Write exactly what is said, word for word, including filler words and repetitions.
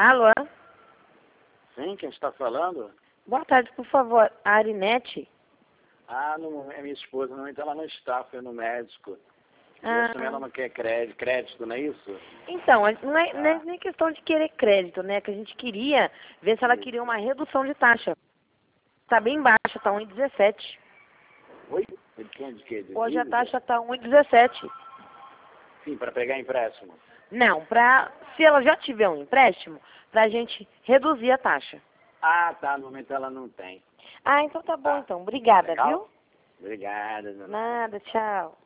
Alô? Sim, quem está falando? Boa tarde, por favor. A Arinete? Ah, não, é minha esposa, no momento ela não está, foi no médico. Ah. Eu também ela não quer crédito, crédito, não é isso? Então, não é, não é Ah. nem questão de querer crédito, né? Que a gente queria ver se ela Isso. queria uma redução de taxa. Tá bem baixa, tá um e dezessete. Oi? Redução de quê? De Hoje a dívida? taxa tá um e dezessete. Sim, para pegar empréstimo. Não, pra, se ela já tiver um empréstimo, pra gente reduzir a taxa. Ah, tá, no momento ela não tem. Ah, então tá bom Tá. então. Obrigada, Legal? viu? Obrigada, dona. Nada, tchau.